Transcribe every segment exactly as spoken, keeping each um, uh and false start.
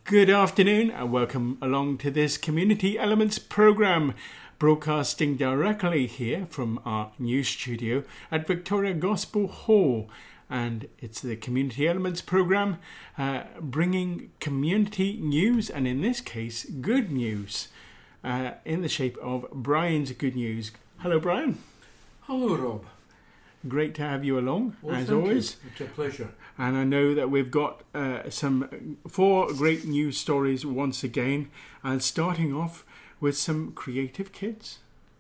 Good afternoon and welcome along to this Community Elements programme, broadcasting directly here from our new studio at Victoria Gospel Hall. And it's the Community Elements programme, uh, bringing community news, and in this case, good news, uh, in the shape of Brian's Good News. Hello, Brian. Hello, Rob. Great to have you along, well, as thank always. You. It's a pleasure. And I know that we've got uh, some four great news stories once again, and starting off with some creative kids.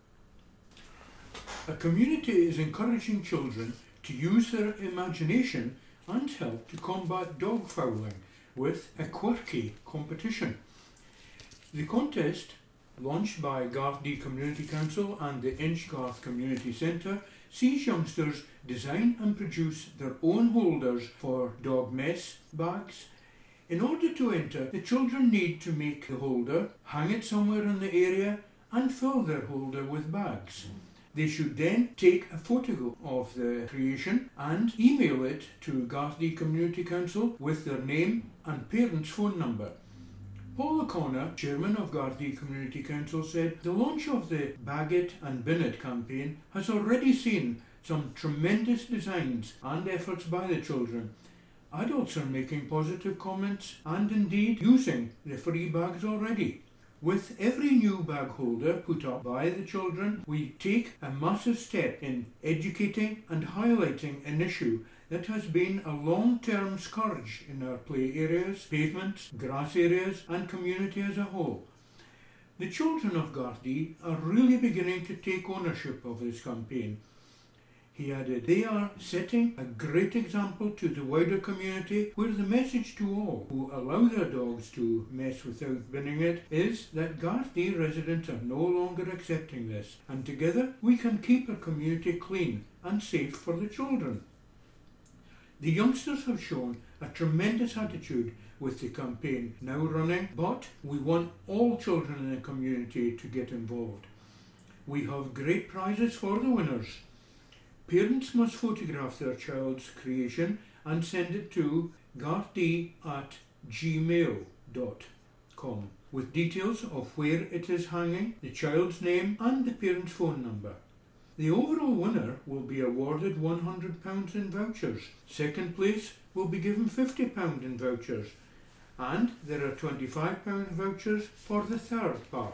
A community is encouraging children to use their imagination and help to combat dog fouling with a quirky competition. The contest, launched by Garthdee Community Council and the Inchgarth Community Centre, sees youngsters design and produce their own holders for dog mess bags. In order to enter, the children need to make the holder, hang it somewhere in the area and fill their holder with bags. They should then take a photo of the creation and email it to Garthdee Community Council with their name and parents' phone number. Paul O'Connor, chairman of Garthdee Community Council, said the launch of the Bag It and Bin It campaign has already seen some tremendous designs and efforts by the children. Adults are making positive comments and indeed using the free bags already. With every new bag holder put up by the children, we take a massive step in educating and highlighting an issue that has been a long-term scourge in our play areas, pavements, grass areas and community as a whole. The children of Garthdee are really beginning to take ownership of this campaign. He added, they are setting a great example to the wider community, where the message to all who allow their dogs to mess without binning it is that Garthdee residents are no longer accepting this, and together we can keep our community clean and safe for the children. The youngsters have shown a tremendous attitude with the campaign now running, but we want all children in the community to get involved. We have great prizes for the winners. Parents must photograph their child's creation and send it to garthdee at gmail dot com with details of where it is hanging, the child's name and the parent's phone number. The overall winner will be awarded one hundred pounds in vouchers. Second place will be given fifty pounds in vouchers. And there are twenty-five pounds vouchers for the third part.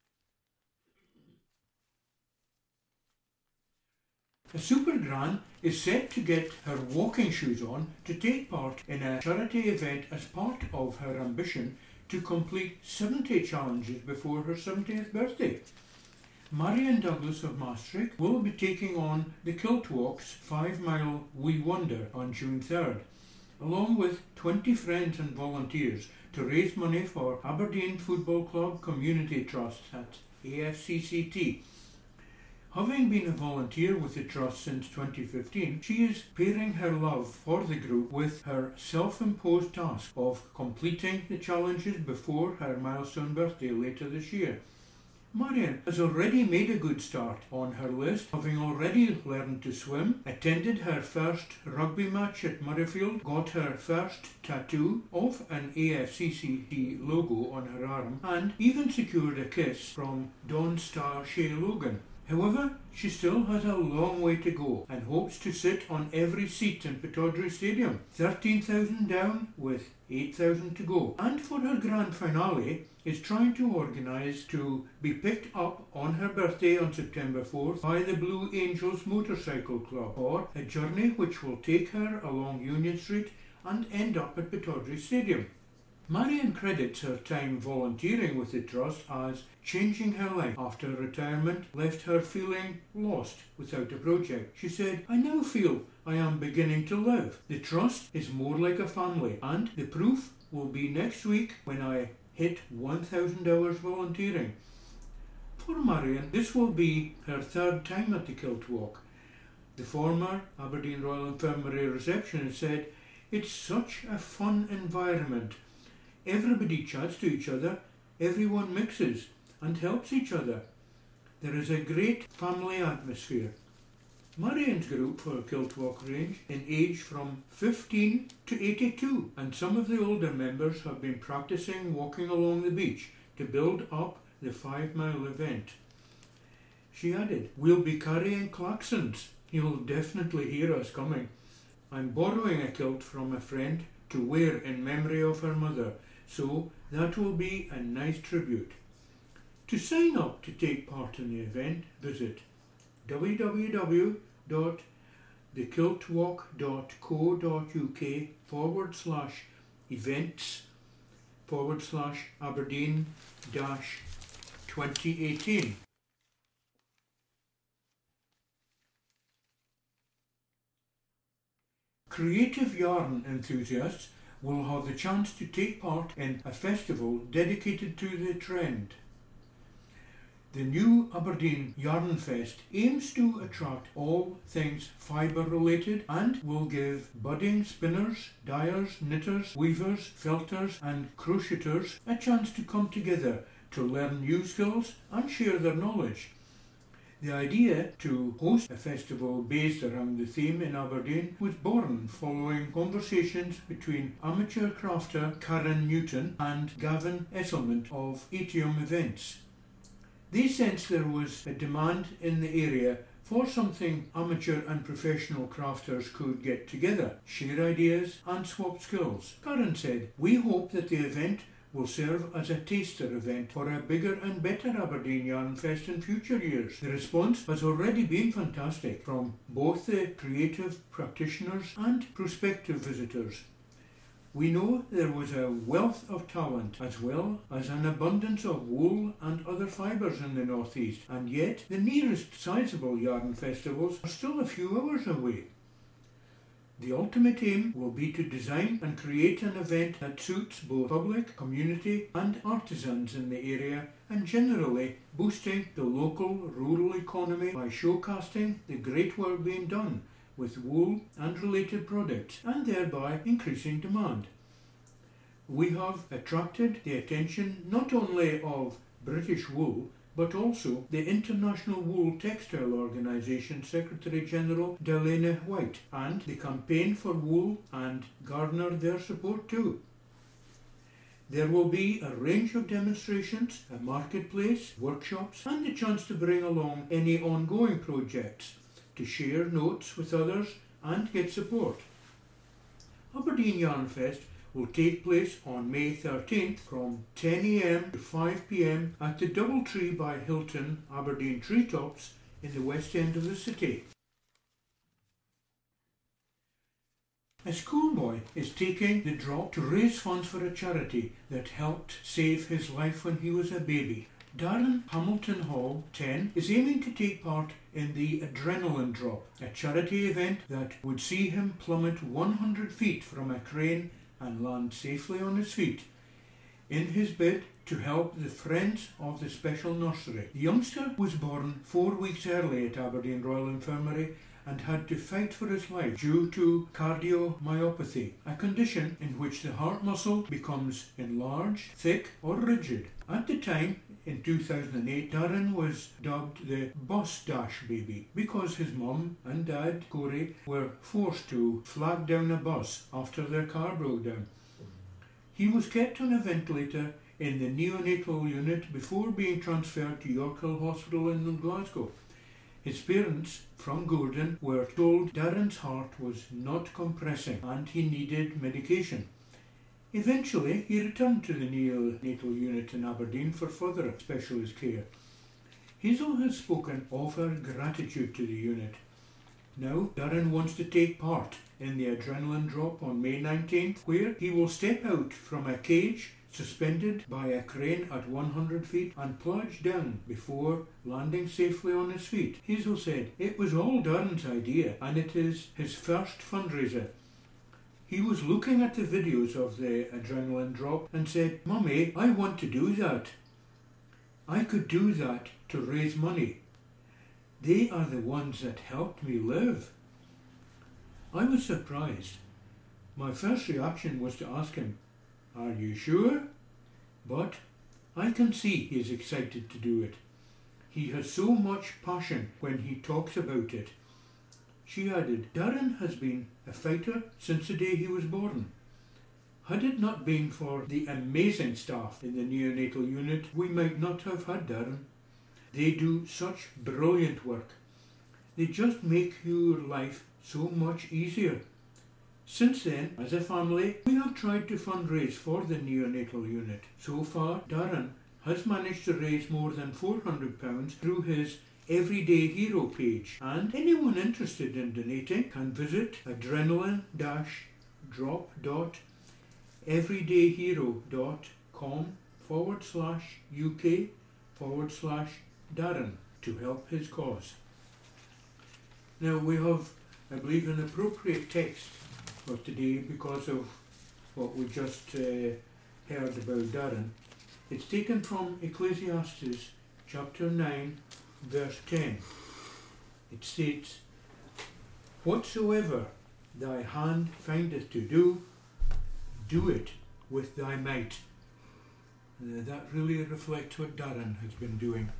A super gran is set to get her walking shoes on to take part in a charity event as part of her ambition to complete seventy challenges before her seventieth birthday. Marion Douglas of Maastricht will be taking on the Kilt Walk's five mile We Wonder on June third, along with twenty friends and volunteers to raise money for Aberdeen Football Club Community Trust at A F C C T. Having been a volunteer with the Trust since twenty fifteen, she is pairing her love for the group with her self-imposed task of completing the challenges before her milestone birthday later this year. Marion has already made a good start on her list, having already learned to swim, attended her first rugby match at Murrayfield, got her first tattoo of an A F C C T logo on her arm, and even secured a kiss from Dawn Star Shea Logan. However, she still has a long way to go and hopes to sit on every seat in Pittodrie Stadium, thirteen thousand down with eight thousand to go. And for her grand finale, is trying to organise to be picked up on her birthday on September fourth by the Blue Angels Motorcycle Club for a journey which will take her along Union Street and end up at Pittodrie Stadium. Marion credits her time volunteering with the Trust as changing her life after retirement left her feeling lost without a project. She said, I now feel I am beginning to live. The Trust is more like a family, and the proof will be next week when I hit one thousand hours volunteering. For Marion, this will be her third time at the Kilt Walk. The former Aberdeen Royal Infirmary receptionist said, it's such a fun environment. Everybody chats to each other, everyone mixes and helps each other. There is a great family atmosphere. Marion's group for Kilt Walk range in age from fifteen to eighty-two, and some of the older members have been practicing walking along the beach to build up the five mile event. She added, "We'll be carrying klaxons. You'll definitely hear us coming. I'm borrowing a kilt from a friend to wear in memory of her mother, so that will be a nice tribute." To sign up to take part in the event, visit www.thekiltwalk.co.uk forward slash events forward slash Aberdeen dash twenty eighteen. Creative yarn enthusiasts will have the chance to take part in a festival dedicated to the trend. The new Aberdeen Yarn Fest aims to attract all things fibre related and will give budding spinners, dyers, knitters, weavers, felters and crocheters a chance to come together to learn new skills and share their knowledge. The idea to host a festival based around the theme in Aberdeen was born following conversations between amateur crafter Karen Newton and Gavin Esselman of Atium Events. They sensed there was a demand in the area for something amateur and professional crafters could get together, share ideas and swap skills. Karen said, "We hope that the event will serve as a taster event for a bigger and better Aberdeen Yarn Fest in future years." The response has already been fantastic from both the creative practitioners and prospective visitors. "We know there was a wealth of talent as well as an abundance of wool and other fibres in the northeast, and yet the nearest sizable yarn festivals are still a few hours away. The ultimate aim will be to design and create an event that suits both public, community and artisans in the area, and generally boosting the local rural economy by showcasing the great work being done with wool and related products, and thereby increasing demand. We have attracted the attention not only of British Wool, but also the International Wool Textile Organisation Secretary General Delena White, and the Campaign for Wool, and garnered their support too. There will be a range of demonstrations, a marketplace, workshops, and the chance to bring along any ongoing projects, to share notes with others and get support. Aberdeen Yarn Fest will take place on May thirteenth from ten a m to five p m at the Doubletree by Hilton Aberdeen Treetops in the west end of the city. A schoolboy is taking the drop to raise funds for a charity that helped save his life when he was a baby. Darren Hamilton Hall, ten, is aiming to take part in the Adrenaline Drop, a charity event that would see him plummet one hundred feet from a crane and land safely on his feet, in his bid to help the Friends of the Special Nursery. The youngster was born four weeks early at Aberdeen Royal Infirmary and had to fight for his life due to cardiomyopathy, a condition in which the heart muscle becomes enlarged, thick or rigid. At the time, in two thousand eight, Darren was dubbed the Bus Dash Baby because his mum and dad, Corey, were forced to flag down a bus after their car broke down. He was kept on a ventilator in the neonatal unit before being transferred to York Hill Hospital in Glasgow. His parents, from Gordon, were told Darren's heart was not compressing and he needed medication. Eventually, he returned to the neonatal unit in Aberdeen for further specialist care. Hazel has spoken of her gratitude to the unit. Now, Darren wants to take part in the Adrenaline Drop on May nineteenth, where he will step out from a cage suspended by a crane at one hundred feet and plunge down before landing safely on his feet. Hazel said, "It was all Darren's idea and it is his first fundraiser. He was looking at the videos of the Adrenaline Drop and said, 'Mummy, I want to do that. I could do that to raise money. They are the ones that helped me live.' I was surprised. My first reaction was to ask him, 'Are you sure?' But I can see he is excited to do it. He has so much passion when he talks about it. She added, Darren has been a fighter since the day he was born. Had it not been for the amazing staff in the neonatal unit, we might not have had Darren. They do such brilliant work. They just make your life so much easier. Since then, as a family, we have tried to fundraise for the neonatal unit. So far, Darren has managed to raise more than four hundred pounds through his Everyday Hero page, and anyone interested in donating can visit adrenaline-drop.everydayhero.com forward slash UK forward slash Darren to help his cause. Now we have, I believe, an appropriate text for today because of what we just uh, heard about Darren. It's taken from Ecclesiastes chapter nine verse ten. It states, Whatsoever thy hand findeth to do, do it with thy might. Uh, that really reflects what Darren has been doing.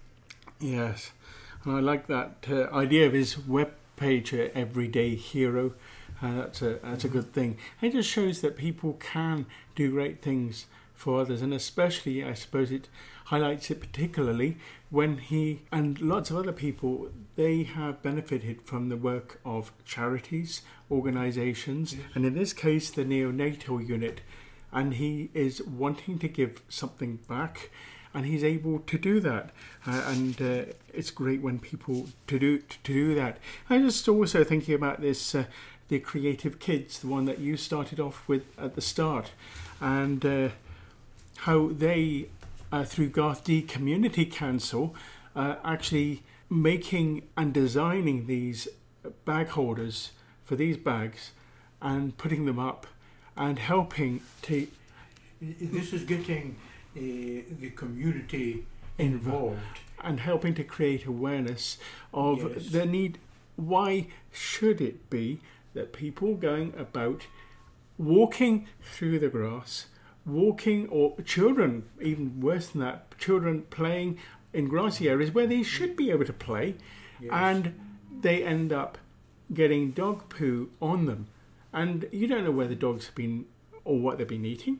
Yes, and I like that uh, idea of his web page, uh, Everyday Hero. Uh, that's a that's a good thing. It just shows that people can do great things for others, and especially, I suppose, it highlights it particularly when he and lots of other people, they have benefited from the work of charities, organisations, yes. And in this case, the neonatal unit, and he is wanting to give something back, and he's able to do that, uh, and uh, it's great when people to do to do that. I'm just also thinking about this. Uh, the Creative Kids, the one that you started off with at the start, and uh, how they, uh, through Garth D Community Council, uh, actually making and designing these bag holders for these bags and putting them up and helping to... This is getting uh, the community involved. And helping to create awareness of yes. the need. Why should it be that people going about walking through the grass, walking, or children, even worse than that, children playing in grassy areas where they should be able to play, yes. and they end up getting dog poo on them, and you don't know where the dogs have been or what they've been eating,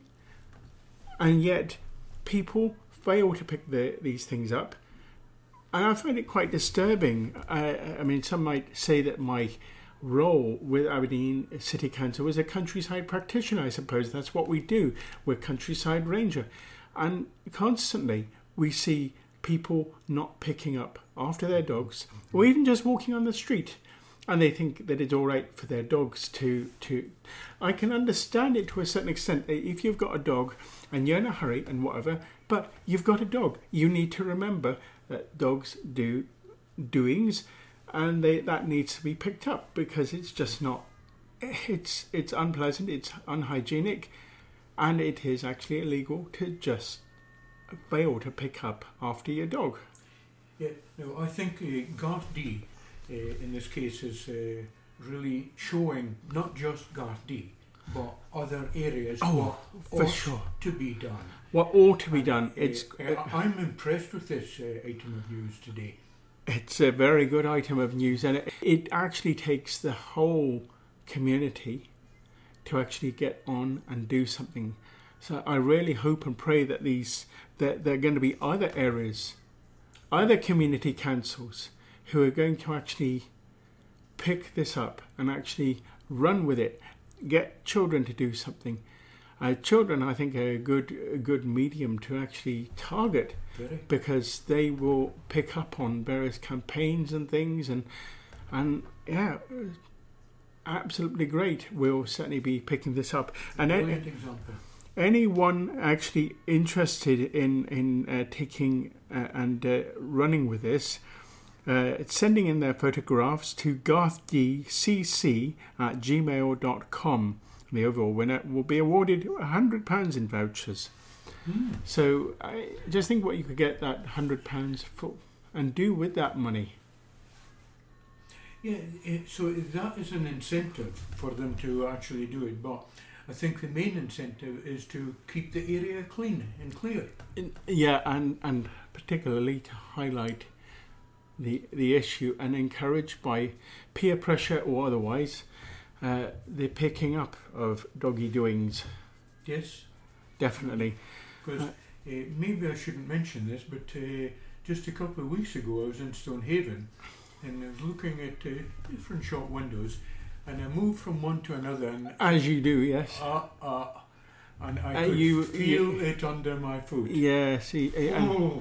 and yet people fail to pick the, these things up. And I find it quite disturbing. I, I mean, some might say that my role with Aberdeen City Council as a countryside practitioner. I suppose that's what we do. We're countryside ranger, and constantly we see people not picking up after their dogs, or even just walking on the street, and they think that it's all right for their dogs to to I can understand it to a certain extent. If you've got a dog and you're in a hurry and whatever, but you've got a dog, you need to remember that dogs do doings, and they, that needs to be picked up, because it's just not, it's it's unpleasant, it's unhygienic, and it is actually illegal to just fail to pick up after your dog. Yeah, no, I think uh, Garth D, uh, in this case, is uh, really showing not just Garth D, but other areas oh, what for ought sure. to be done. What ought to be done. Uh, it's. Uh, I'm impressed with this uh, item of news today. It's a very good item of news, and it, it actually takes the whole community to actually get on and do something. So I really hope and pray that these that there are going to be other areas, other community councils who are going to actually pick this up and actually run with it, get children to do something. Uh, children, I think, are a good, a good medium to actually target, really? Because they will pick up on various campaigns and things, and and yeah, absolutely great. We'll certainly be picking this up. And Brilliant example. Anyone actually interested in in uh, taking uh, and uh, running with this, uh, sending in their photographs to garthdcc at gmail dot com. The overall winner will be awarded one hundred pounds in vouchers. Mm. So I just think what you could get that one hundred pounds for and do with that money. Yeah, it, so that is an incentive for them to actually do it, but I think the main incentive is to keep the area clean and clear. In, yeah, and, and particularly to highlight the the issue and encouraged by peer pressure or otherwise uh, the picking up of doggy doings. Yes. Definitely. Because uh, uh, maybe I shouldn't mention this, but uh, just a couple of weeks ago I was in Stonehaven and I was looking at uh, different shop windows, and I moved from one to another. And As you do, yes. Uh, uh, and I Uh, could you- feel you- it under my foot. Yeah, see, it, and Oh.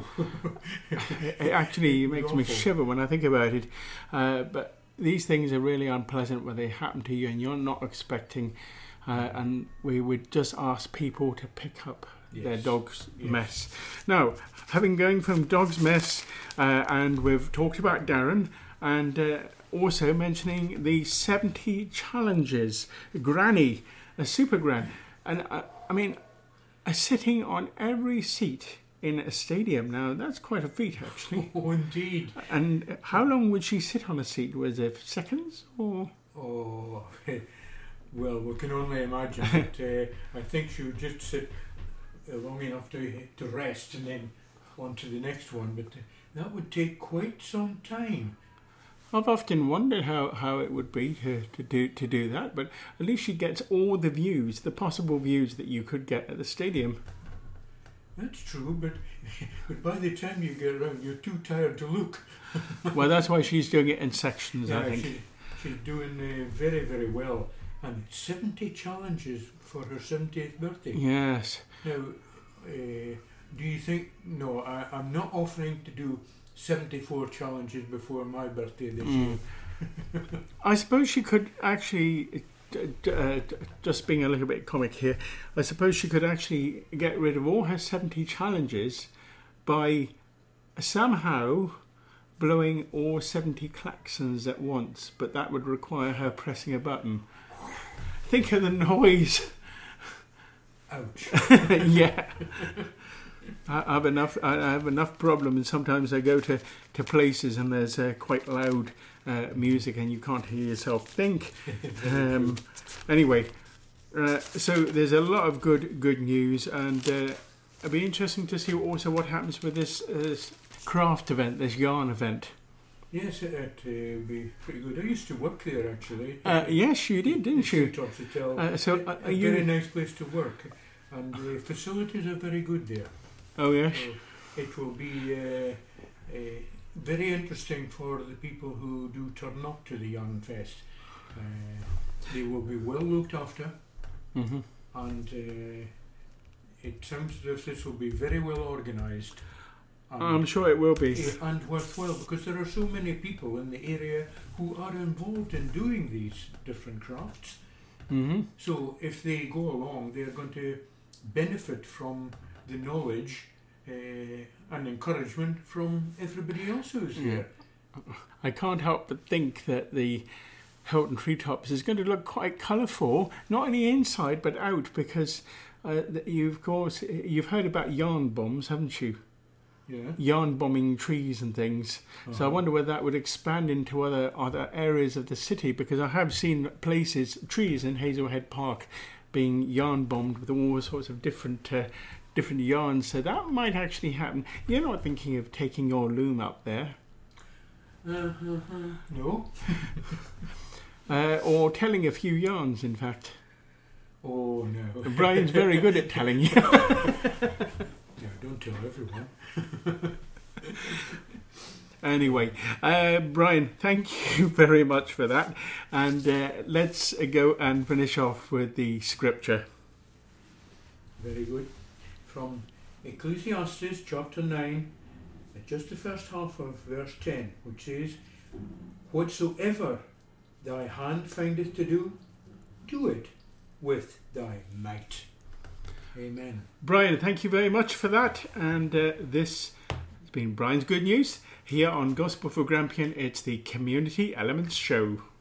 it actually makes me Awful. shiver when I think about it. Uh, but these things are really unpleasant when they happen to you and you're not expecting. Uh, and we would just ask people to pick up their Yes. dog's Yes. mess. Now, having going from dog's mess, uh, and we've talked about Darren, and uh, also mentioning the seventy challenges, Granny, a super gran, and uh, I mean, uh, sitting on every seat in a stadium. Now, that's quite a feat, actually. Oh, indeed. And how long would she sit on a seat? Was it seconds or? Oh, well, we can only imagine. But, uh, I think she would just sit uh, long enough to to rest and then on to the next one. But uh, that would take quite some time. I've often wondered how, how it would be to, to do to do that, but at least she gets all the views, the possible views that you could get at the stadium. That's true, but but by the time you get around, you're too tired to look. Well, that's why she's doing it in sections, I Yeah, think. she, she's doing uh, very, very well. And seventy challenges for her seventieth birthday. Yes. Now, uh, do you think... No, I, I'm not offering to do seventy-four challenges before my birthday this Mm. year. I suppose she could actually, d- d- uh, d- just being a little bit comic here, I suppose she could actually get rid of all her seventy challenges by somehow blowing all seventy klaxons at once, but that would require her pressing a button. Think of the noise. Ouch. Yeah. I I have enough. I I have enough problems. Sometimes I go to, to places and there's uh, quite loud uh, music and you can't hear yourself think. Um, anyway, uh, so there's a lot of good good news, and uh, it'll be interesting to see also what happens with this, uh, this craft event, this yarn event. Yes, it uh, would be pretty good. I used to work there, actually. Uh, yes, you did, didn't you? Treetops Hotel. Uh, so, a uh, are a you- very nice place to work. And the facilities are very good there. Oh yes. So it will be uh, uh, very interesting for the people who do turn up to the Yarn Fest. Uh, they will be well looked after, hmm and uh, it sounds as if this will be very well organised. and, I'm sure it will be. uh, and worthwhile, because there are so many people in the area who are involved in doing these different crafts. hmm So if they go along, they're going to benefit from the knowledge uh, and encouragement from everybody else who's Yeah. there. I can't help but think that the Hilton Treetops is going to look quite colourful, not only inside but out, because uh, th- you of course you've heard about yarn bombs, haven't you? Yeah. Yarn bombing trees and things. So I wonder whether that would expand into other other areas of the city, because I have seen places, trees in Hazelhead Park, being yarn bombed with all sorts of different uh, different yarns. So that might actually happen. You're not thinking of taking your loom up there, Uh, no. uh, or telling a few yarns. In fact, Oh no. Brian's very good at telling you. Yeah, don't tell everyone. Anyway, uh, Brian, thank you very much for that. And uh, let's uh, go and finish off with the scripture. Very good. From Ecclesiastes chapter nine, just the first half of verse ten, which says, "Whatsoever thy hand findeth to do, do it with thy might." Amen. Brian, thank you very much for that. And uh, this has been Brian's Good News here on Gospel for Grampian. It's the Community Elements Show.